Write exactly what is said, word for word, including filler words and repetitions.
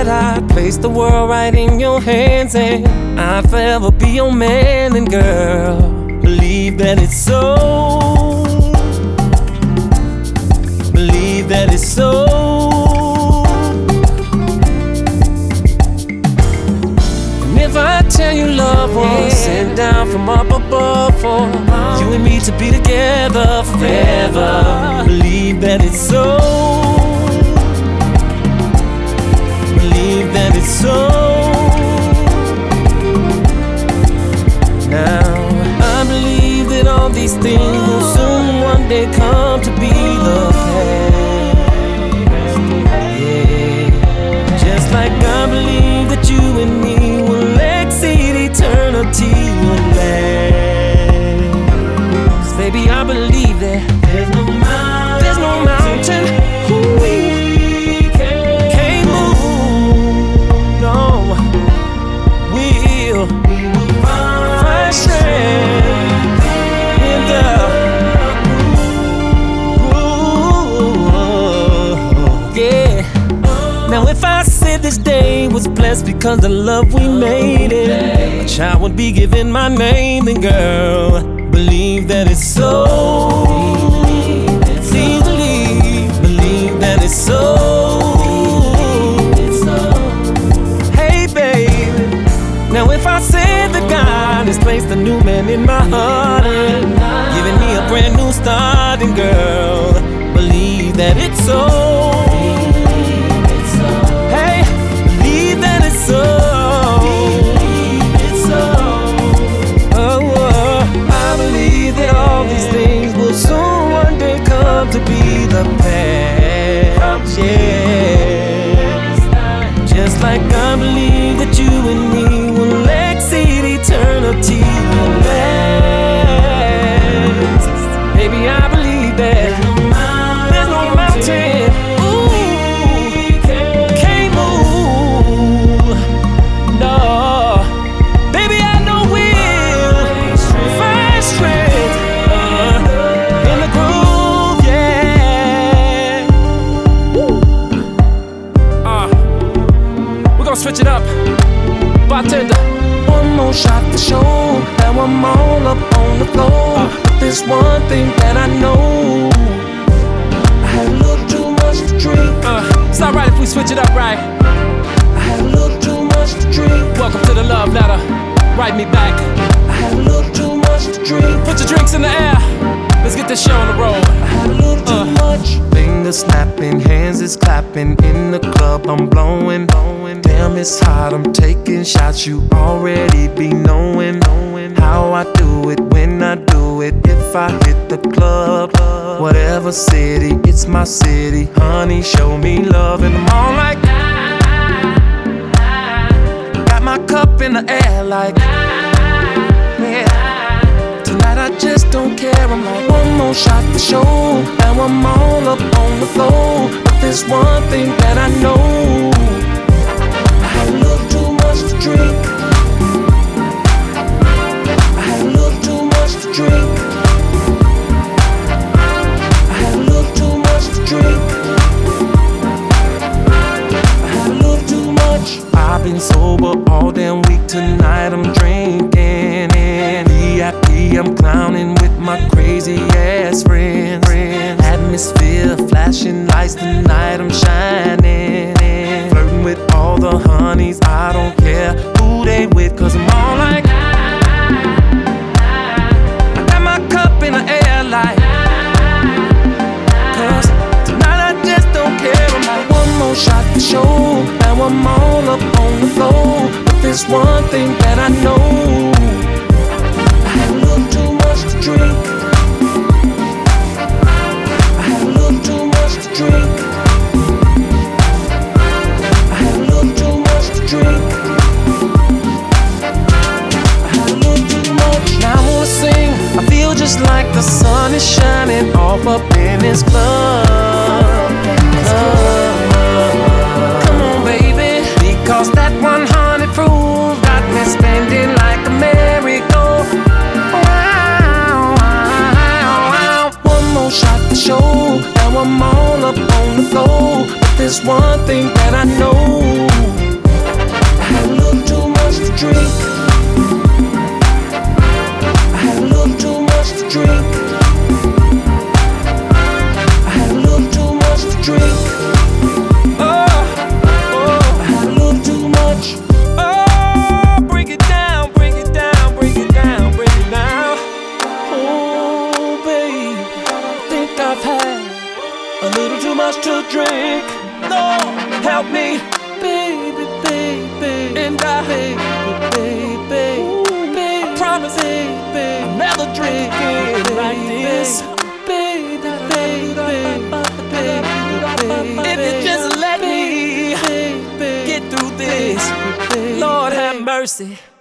I'd place the world right in your hands, and I'd forever be your man. And girl, believe that it's so. Believe that it's so. And if I tell you love was sent down from up above for you and me to be together forever, believe that it's so. Believe that it's so. Now I believe that all these things will soon one day come to be the past. Yeah. Just like I believe that you and me will exceed eternity and last. 'Cause baby, I believe that there's no mountain, there's no mountain we can't move. No, we'll find strength in the groove. Yeah. Now if I said this day was blessed because the love we made it, a child would be given my name, then girl, believe that it's so. Please believe, believe that it's so. Hey baby, now if I said that God has placed a new man in my heart and giving me a brand new start, then girl, believe that it's so. Hey, believe that it's so. Soon one day come to be the past, yeah. Just like I believe that you and me will exceed eternity and last. Baby, I believe that there's no mountain, ooh, can't move, no. Baby, I know we'll find strength in the groove, yeah. Uh, we're gonna switch it up. Bartender, one more shot to show that I'm all up on the floor. Uh, There's one thing that I know, I had a little too much to drink. Uh, it's alright if we switch it up, right? I had a little too much to drink. Welcome to the love letter. Write me back. I had a little too much to drink. Put your drinks in the air. Let's get this show on the road. I had a little too uh. much. Fingers snapping, hands is clapping. In the club, I'm blowing, blowing. Damn, it's hot, I'm taking shots. You already be knowing, knowing how I do it, when I do it. If I hit the club, whatever city, it's my city. Honey, show me love and I'm all like, got my cup in the air like, yeah. Tonight I just don't care, I'm like, one more shot for show. Now I'm all up on the floor. But there's one thing that I know, I had a little too much to drink. I had a little too much to drink. I had a little too much to drink. I had a little too much. I've been sober all damn week, tonight I'm drinking. And V I P, I'm clowning with my crazy ass friends. Atmosphere, flashing lights, tonight I'm shining. Flirting with all the honeys, I don't care who they with, 'cause I'm all like, I got my cup in the air like, 'cause tonight I just don't care. I'm like, one more shot to show. Now I'm all up on the floor. But there's one thing that I know, I had a little too much to drink. I had a little too much to drink. I had a little too much to drink. I had a little too much. Now I wanna sing, I feel just like the sun is shining off up in this club. club. Come on baby, because that one hundred proof got me spending like a merry-go. One more shot to show. Now I'm all up on the floor. But there's one thing that I know, drink. I had a little too much to drink. I had a little too much to drink. Oh, oh, I had a little too much. Oh, break it down, break it down, break it down, break it down. Oh, babe, I think I've had a little too much to drink. Lord, help me, baby, baby, and I, baby, baby, baby, I promise, baby, I'll never drink again like this. Baby, baby, baby, if you just let me get through this, Lord have mercy.